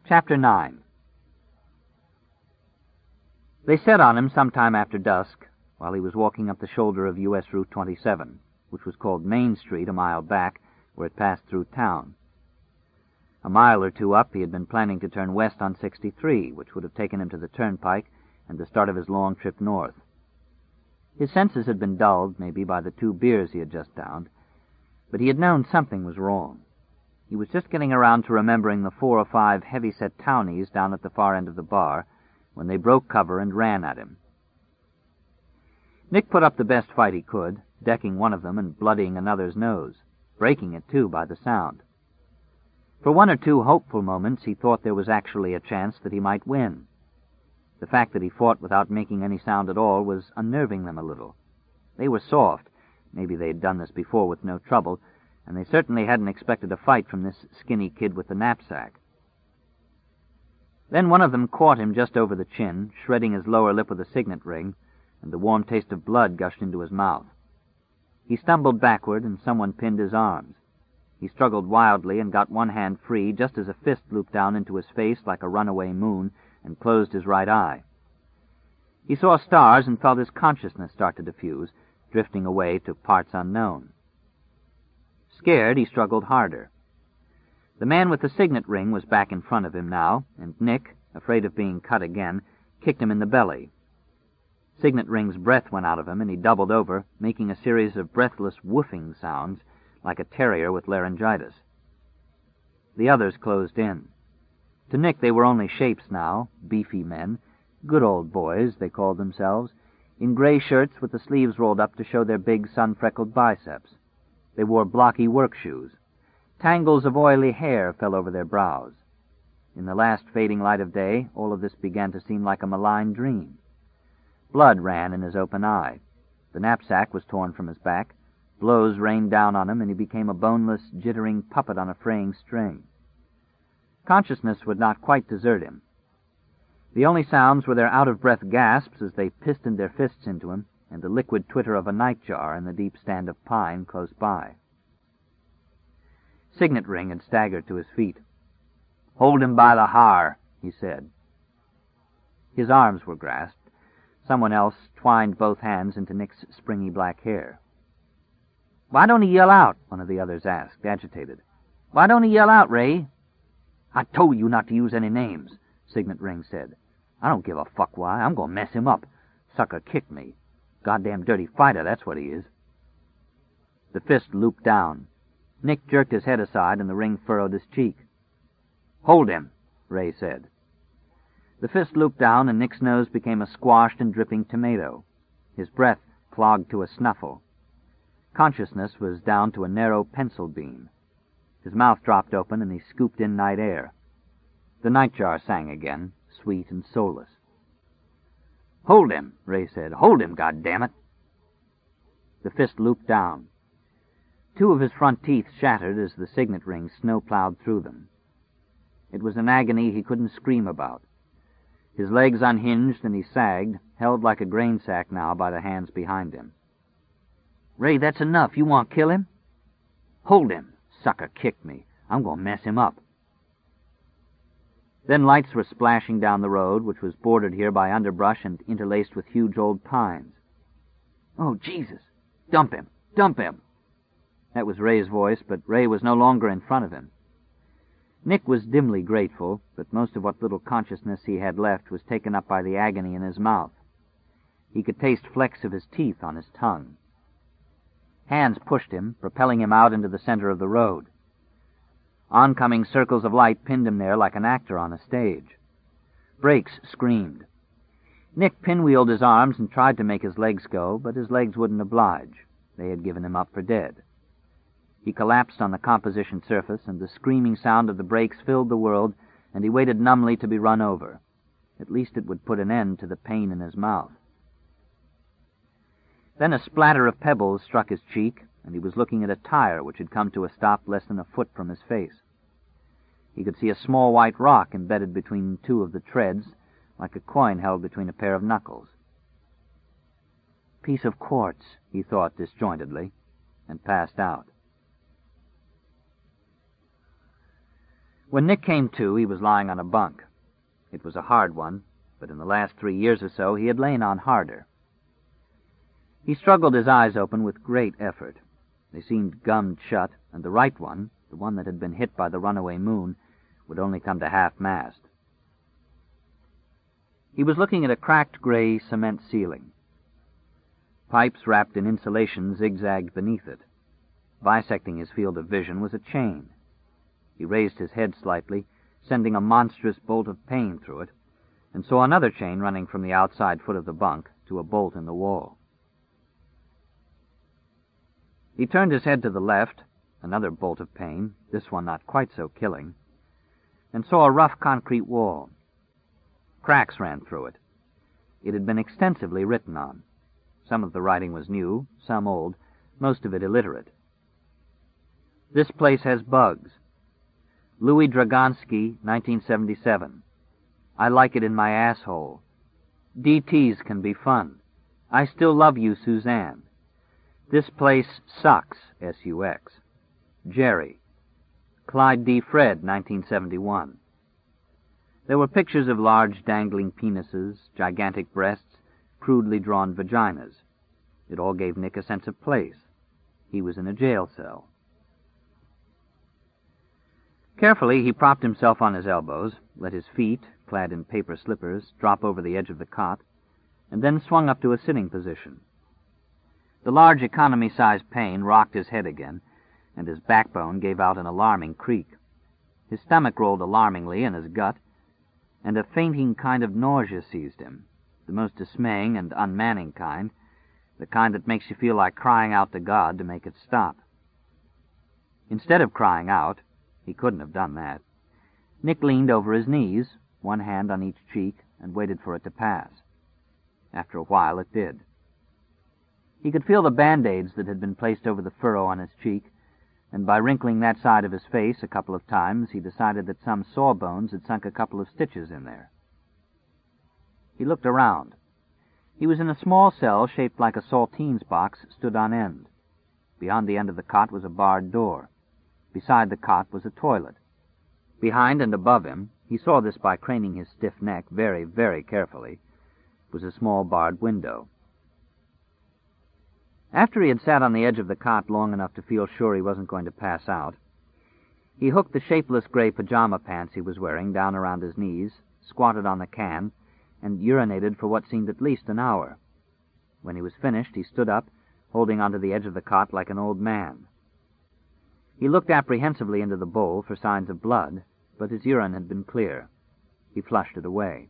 Chapter 9. They set on him sometime after dusk, while he was walking up the shoulder of U.S. Route 27, which was called Main Street a mile back, where it passed through town. A mile or two up, he had been planning to turn west on 63, which would have taken him to the turnpike and the start of his long trip north. His senses had been dulled, maybe, by the 2 beers he had just downed, but he had known something was wrong. He was just getting around to remembering the 4 or 5 heavy-set townies down at the far end of the bar when they broke cover and ran at him. Nick put up the best fight he could, decking one of them and bloodying another's nose, breaking it, too, by the sound. For 1 or 2 hopeful moments, he thought there was actually a chance that he might win. The fact that he fought without making any sound at all was unnerving them a little. They were soft. Maybe they had done this before with no trouble, and they certainly hadn't expected a fight from this skinny kid with the knapsack. Then one of them caught him just over the chin, shredding his lower lip with a signet ring, and the warm taste of blood gushed into his mouth. He stumbled backward, and someone pinned his arms. He struggled wildly and got one hand free just as a fist looped down into his face like a runaway moon and closed his right eye. He saw stars and felt his consciousness start to diffuse, drifting away to parts unknown. Scared, he struggled harder. The man with the signet ring was back in front of him now, and Nick, afraid of being cut again, kicked him in the belly. Signet Ring's breath went out of him, and he doubled over, making a series of breathless woofing sounds, like a terrier with laryngitis. The others closed in. To Nick they were only shapes now, beefy men, good old boys, they called themselves, in gray shirts with the sleeves rolled up to show their big sun-freckled biceps. They wore blocky work shoes. Tangles of oily hair fell over their brows. In the last fading light of day, all of this began to seem like a malign dream. Blood ran in his open eye. The knapsack was torn from his back. Blows rained down on him, and he became a boneless, jittering puppet on a fraying string. Consciousness would not quite desert him. The only sounds were their out-of-breath gasps as they pistoned their fists into him, and the liquid twitter of a nightjar in the deep stand of pine close by. Signet Ring had staggered to his feet. "Hold him by the har," he said. His arms were grasped. Someone else twined both hands into Nick's springy black hair. "Why don't he yell out?" one of the others asked, agitated. "Why don't he yell out, Ray?" "I told you not to use any names," Signet Ring said. "I don't give a fuck why. I'm going to mess him up. Sucker kicked me. Goddamn dirty fighter, that's what he is." The fist looped down. Nick jerked his head aside, and the ring furrowed his cheek. "Hold him," Ray said. The fist looped down, and Nick's nose became a squashed and dripping tomato. His breath clogged to a snuffle. Consciousness was down to a narrow pencil beam. His mouth dropped open, and he scooped in night air. The nightjar sang again, sweet and soulless. "Hold him," Ray said. "Hold him, goddammit." The fist looped down. 2 of his front teeth shattered as the signet ring snow-plowed through them. It was an agony he couldn't scream about. His legs unhinged, and he sagged, held like a grain sack now by the hands behind him. "Ray, that's enough. You want to kill him?" "Hold him. Sucker kicked me. I'm going to mess him up." Then lights were splashing down the road, which was bordered here by underbrush and interlaced with huge old pines. "Oh, Jesus! Dump him! Dump him!" That was Ray's voice, but Ray was no longer in front of him. Nick was dimly grateful, but most of what little consciousness he had left was taken up by the agony in his mouth. He could taste flecks of his teeth on his tongue. Hands pushed him, propelling him out into the center of the road. Oncoming circles of light pinned him there like an actor on a stage. Brakes screamed. Nick pinwheeled his arms and tried to make his legs go, but his legs wouldn't oblige. They had given him up for dead. He collapsed on the composition surface, and the screaming sound of the brakes filled the world, and he waited numbly to be run over. At least it would put an end to the pain in his mouth. Then a splatter of pebbles struck his cheek, and he was looking at a tire which had come to a stop less than a foot from his face. He could see a small white rock embedded between 2 of the treads, like a coin held between a pair of knuckles. "Piece of quartz," he thought disjointedly, and passed out. When Nick came to, he was lying on a bunk. It was a hard one, but in the last 3 years or so he had lain on harder. He struggled his eyes open with great effort. They seemed gummed shut, and the right one, the one that had been hit by the runaway moon, would only come to half-mast. He was looking at a cracked gray cement ceiling. Pipes wrapped in insulation zigzagged beneath it. Bisecting his field of vision was a chain. He raised his head slightly, sending a monstrous bolt of pain through it, and saw another chain running from the outside foot of the bunk to a bolt in the wall. He turned his head to the left, another bolt of pain, this one not quite so killing, and saw a rough concrete wall. Cracks ran through it. It had been extensively written on. Some of the writing was new, some old, most of it illiterate. This place has bugs. Louis Dragonsky, 1977. I like it in my asshole. DTs can be fun. I still love you, Suzanne. This place sucks, S-U-X. Jerry. Clyde D. Fred, 1971. There were pictures of large dangling penises, gigantic breasts, crudely drawn vaginas. It all gave Nick a sense of place. He was in a jail cell. Carefully, he propped himself on his elbows, let his feet, clad in paper slippers, drop over the edge of the cot, and then swung up to a sitting position. The large economy-sized pane rocked his head again, and his backbone gave out an alarming creak. His stomach rolled alarmingly in his gut, and a fainting kind of nausea seized him, the most dismaying and unmanning kind, the kind that makes you feel like crying out to God to make it stop. Instead of crying out, he couldn't have done that, Nick leaned over his knees, one hand on each cheek, and waited for it to pass. After a while, it did. He could feel the Band-Aids that had been placed over the furrow on his cheek, and by wrinkling that side of his face a couple of times, he decided that some sawbones had sunk a couple of stitches in there. He looked around. He was in a small cell shaped like a saltines box, stood on end. Beyond the end of the cot was a barred door. Beside the cot was a toilet. Behind and above him, he saw this by craning his stiff neck very, very carefully, was a small barred window. After he had sat on the edge of the cot long enough to feel sure he wasn't going to pass out, he hooked the shapeless gray pajama pants he was wearing down around his knees, squatted on the can, and urinated for what seemed at least an hour. When he was finished, he stood up, holding onto the edge of the cot like an old man. He looked apprehensively into the bowl for signs of blood, but his urine had been clear. He flushed it away.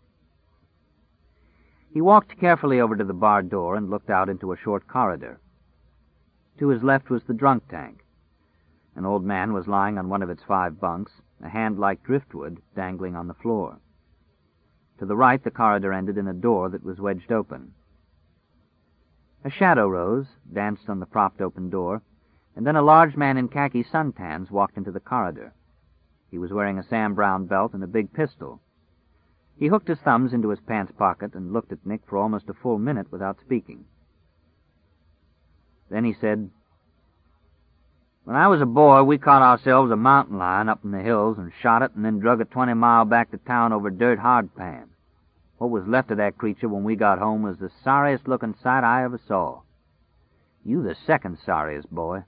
He walked carefully over to the barred door and looked out into a short corridor. To his left was the drunk tank. An old man was lying on one of its 5 bunks, a hand like driftwood dangling on the floor. To the right, the corridor ended in a door that was wedged open. A shadow rose, danced on the propped-open door, and then a large man in khaki suntans walked into the corridor. He was wearing a Sam Browne belt and a big pistol. He hooked his thumbs into his pants pocket and looked at Nick for almost a full minute without speaking. Then he said, "When I was a boy, we caught ourselves a mountain lion up in the hills and shot it and then drug it 20 miles back to town over dirt hardpan. What was left of that creature when we got home was the sorriest-looking sight I ever saw. You the second sorriest, boy."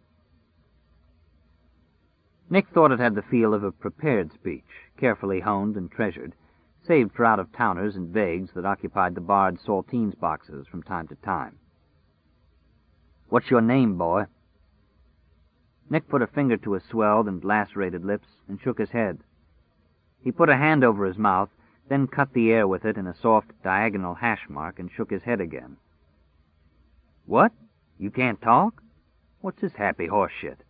Nick thought it had the feel of a prepared speech, carefully honed and treasured, saved for out-of-towners and vagues that occupied the barred saltines boxes from time to time. "What's your name, boy?" Nick put a finger to his swelled and lacerated lips and shook his head. He put a hand over his mouth, then cut the air with it in a soft diagonal hash mark and shook his head again. "What? You can't talk? What's this happy horse shit?"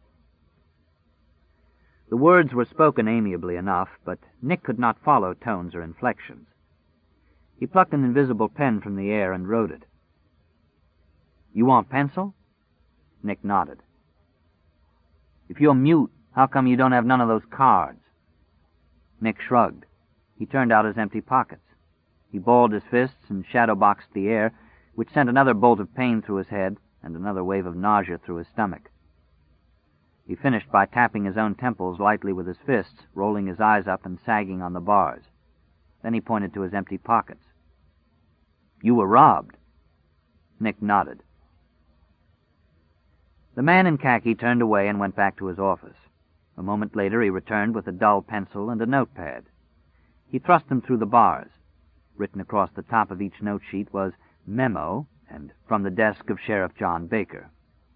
The words were spoken amiably enough, but Nick could not follow tones or inflections. He plucked an invisible pen from the air and wrote it. "You want pencil?" Nick nodded. "If you're mute, how come you don't have none of those cards?" Nick shrugged. He turned out his empty pockets. He balled his fists and shadow-boxed the air, which sent another bolt of pain through his head and another wave of nausea through his stomach. He finished by tapping his own temples lightly with his fists, rolling his eyes up and sagging on the bars. Then he pointed to his empty pockets. "You were robbed." Nick nodded. The man in khaki turned away and went back to his office. A moment later he returned with a dull pencil and a notepad. He thrust them through the bars. Written across the top of each note sheet was "Memo" and "From the desk of Sheriff John Baker."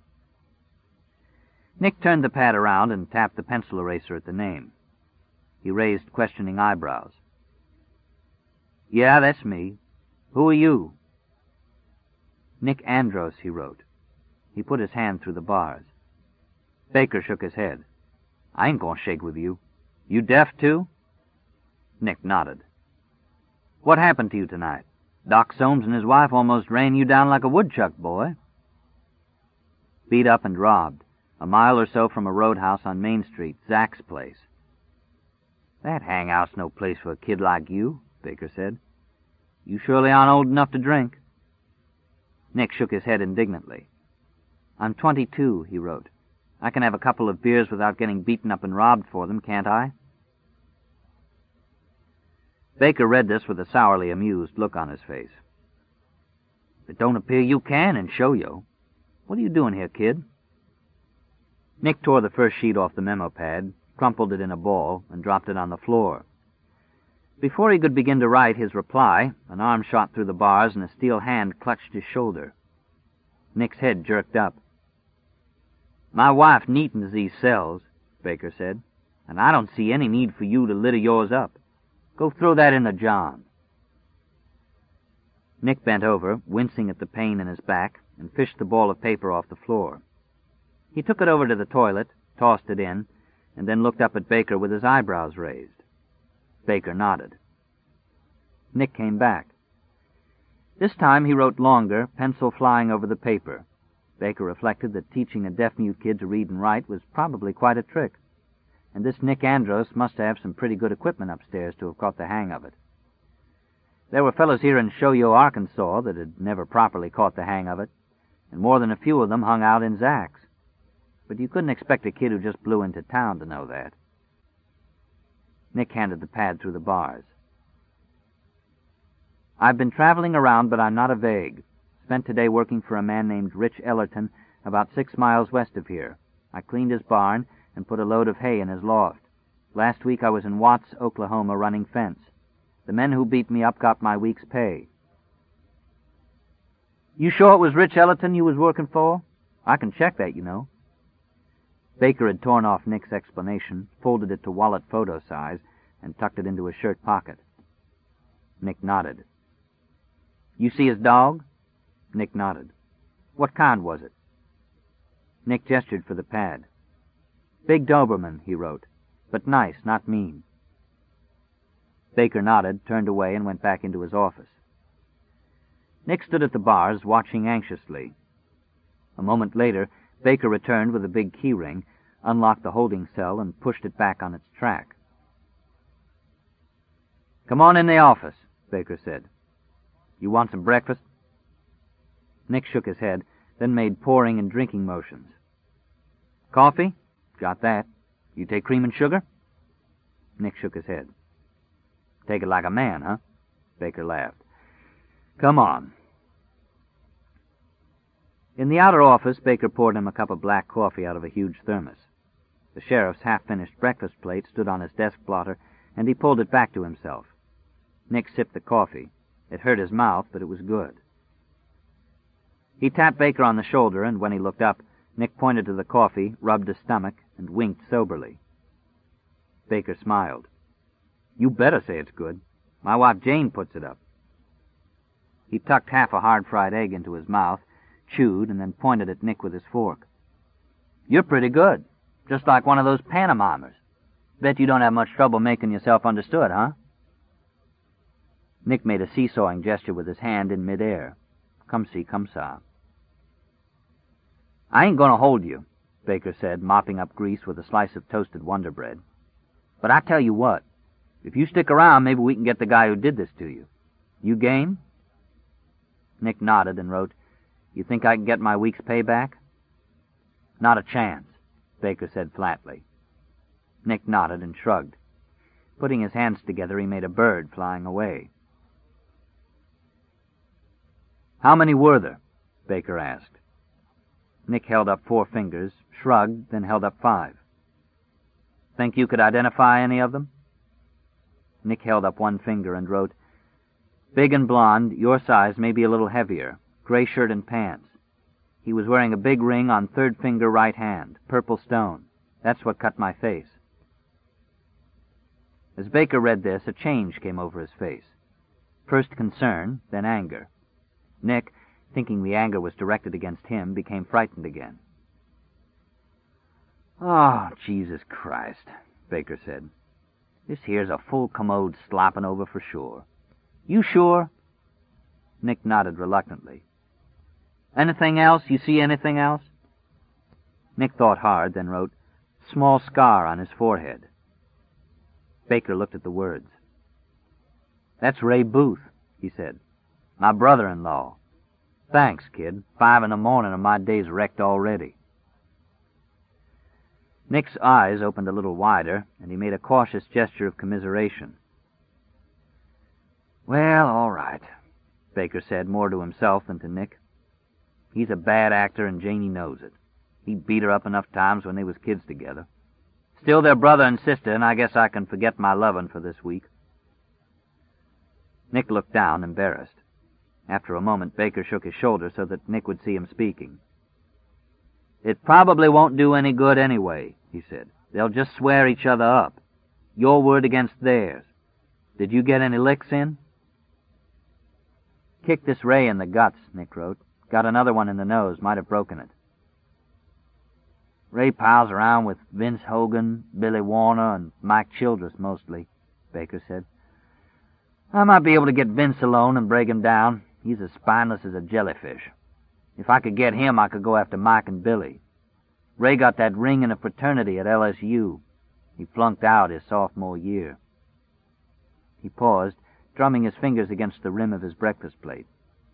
Nick turned the pad around and tapped the pencil eraser at the name. He raised questioning eyebrows. "Yeah, that's me. Who are you?" "Nick Andros," he wrote. He put his hand through the bars. Baker shook his head. "I ain't gonna shake with you. You deaf, too?" Nick nodded. "What happened to you tonight? Doc Soames and his wife almost ran you down like a woodchuck, boy." "Beat up and robbed, a mile or so from a roadhouse on Main Street, Zach's place." "That hangout's no place for a kid like you," Baker said. "You surely aren't old enough to drink." Nick shook his head indignantly. "I'm 22, he wrote. "I can have a couple of beers without getting beaten up and robbed for them, can't I?" Baker read this with a sourly amused look on his face. "It don't appear you can, and show you. What are you doing here, kid?" Nick tore the first sheet off the memo pad, crumpled it in a ball, and dropped it on the floor. Before he could begin to write his reply, an arm shot through the bars and a steel hand clutched his shoulder. Nick's head jerked up. "My wife neatens these cells," Baker said, "and I don't see any need for you to litter yours up. Go throw that in the John." Nick bent over, wincing at the pain in his back, and fished the ball of paper off the floor. He took it over to the toilet, tossed it in, and then looked up at Baker with his eyebrows raised. Baker nodded. Nick came back. This time he wrote longer, pencil flying over the paper. Baker reflected that teaching a deaf-mute kid to read and write was probably quite a trick, and this Nick Andros must have some pretty good equipment upstairs to have caught the hang of it. There were fellows here in Shoyo, Arkansas, that had never properly caught the hang of it, and more than a few of them hung out in Zach's. But you couldn't expect a kid who just blew into town to know that. Nick handed the pad through the bars. "I've been traveling around, but I'm not a vague. Spent today working for a man named Rich Ellerton about 6 miles west of here. I cleaned his barn and put a load of hay in his loft. Last week I was in Watts, Oklahoma, running fence. The men who beat me up got my week's pay." "You sure it was Rich Ellerton you was working for? I can check that, you know." Baker had torn off Nick's explanation, folded it to wallet photo size, and tucked it into his shirt pocket. Nick nodded. "You see his dog?" Nick nodded. "What kind was it?" Nick gestured for the pad. "Big Doberman," he wrote, "but nice, not mean." Baker nodded, turned away, and went back into his office. Nick stood at the bars, watching anxiously. A moment later, Baker returned with a big key ring, unlocked the holding cell, and pushed it back on its track. "Come on in the office," Baker said. "You want some breakfast?" Nick shook his head, then made pouring and drinking motions. "Coffee? Got that. You take cream and sugar?" Nick shook his head. "Take it like a man, huh?" Baker laughed. "Come on." In the outer office, Baker poured him a cup of black coffee out of a huge thermos. The sheriff's half-finished breakfast plate stood on his desk blotter, and he pulled it back to himself. Nick sipped the coffee. It hurt his mouth, but it was good. He tapped Baker on the shoulder, and when he looked up, Nick pointed to the coffee, rubbed his stomach, and winked soberly. Baker smiled. "You better say it's good. My wife Jane puts it up." He tucked half a hard-fried egg into his mouth, chewed, and then pointed at Nick with his fork. "You're pretty good. Just like one of those pantomimers. Bet you don't have much trouble making yourself understood, huh?" Nick made a seesawing gesture with his hand in midair. "Come see, come sa." "I ain't going to hold you," Baker said, mopping up grease with a slice of toasted Wonder Bread. "But I tell you what, if you stick around, maybe we can get the guy who did this to you. You game?" Nick nodded and wrote, "You think I can get my week's pay back?" "Not a chance. Baker said flatly. Nick nodded and shrugged. Putting his hands together, he made a bird flying away. "How many were there?" Baker asked. Nick held up 4 fingers, shrugged, then held up 5. "Think you could identify any of them?" Nick held up 1 finger and wrote, "Big and blonde, your size, maybe a little heavier, gray shirt and pants. He was wearing a big ring on 3rd finger right hand, purple stone. That's what cut my face." As Baker read this, a change came over his face. First concern, then anger. Nick, thinking the anger was directed against him, became frightened again. "Oh, Jesus Christ," Baker said. "This here's a full commode slopping over for sure. You sure?" Nick nodded reluctantly. "Anything else? You see anything else?" Nick thought hard, then wrote, "Small scar on his forehead." Baker looked at the words. "That's Ray Booth," he said. "My brother-in-law. Thanks, kid. 5 in the morning and my day's wrecked already." Nick's eyes opened a little wider, and he made a cautious gesture of commiseration. "Well, all right," Baker said, more to himself than to Nick. "He's a bad actor, and Janie knows it. He beat her up enough times when they was kids together. Still, they're brother and sister, and I guess I can forget my lovin' for this week." Nick looked down, embarrassed. After a moment, Baker shook his shoulder so that Nick would see him speaking. "It probably won't do any good anyway," he said. "They'll just swear each other up. Your word against theirs. Did you get any licks in?" "Kicked this Ray in the guts," Nick wrote. "Got another one in the nose. Might have broken it." "Ray pals around with Vince Hogan, Billy Warner, and Mike Childress mostly," Baker said. "I might be able to get Vince alone and break him down. He's as spineless as a jellyfish. If I could get him, I could go after Mike and Billy. Ray got that ring in a fraternity at LSU. He flunked out his sophomore year." He paused, drumming his fingers against the rim of his breakfast plate.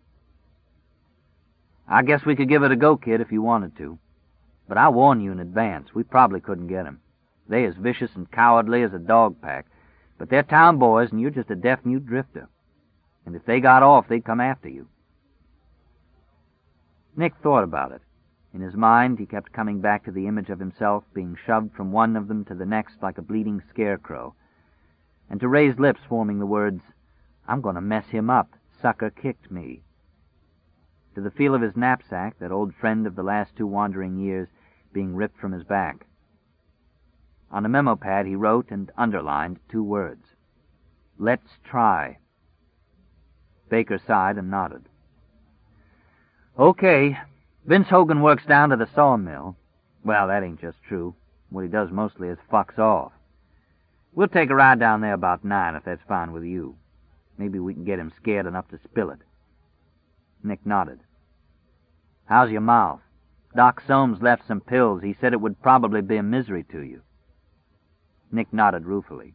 "I guess we could give it a go, kid, if you wanted to. But I warn you in advance, we probably couldn't get him. They as vicious and cowardly as a dog pack, but they're town boys, and you're just a deaf-mute drifter. And if they got off, they'd come after you." Nick thought about it. In his mind, he kept coming back to the image of himself being shoved from one of them to the next like a bleeding scarecrow, and to Ray's lips forming the words, "I'm going to mess him up. Sucker kicked me." To the feel of his knapsack, that old friend of the last 2 wandering years, being ripped from his back. On a memo pad, he wrote and underlined 2 words. "Let's try." Baker sighed and nodded. "Okay. Vince Hogan works down to the sawmill. Well, that ain't just true. What he does mostly is fucks off. We'll take a ride down there about 9, if that's fine with you. Maybe we can get him scared enough to spill it." Nick nodded. "How's your mouth? Doc Soames left some pills. He said it would probably be a misery to you." Nick nodded ruefully.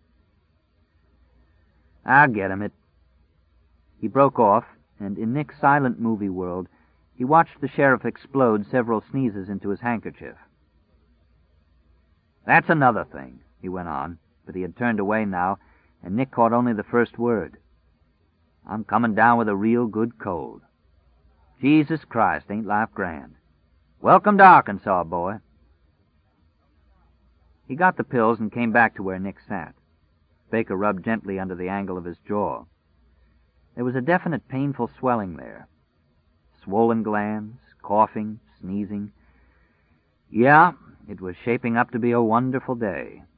"I'll get him. He broke off, and in Nick's silent movie world, he watched the sheriff explode several sneezes into his handkerchief. "That's another thing," he went on, but he had turned away now, and Nick caught only the first word. "I'm coming down with a real good cold. Jesus Christ, ain't life grand. Welcome to Arkansas, boy." He got the pills and came back to where Nick sat. Baker rubbed gently under the angle of his jaw. There was a definite painful swelling there. Swollen glands, coughing, sneezing. Yeah, it was shaping up to be a wonderful day.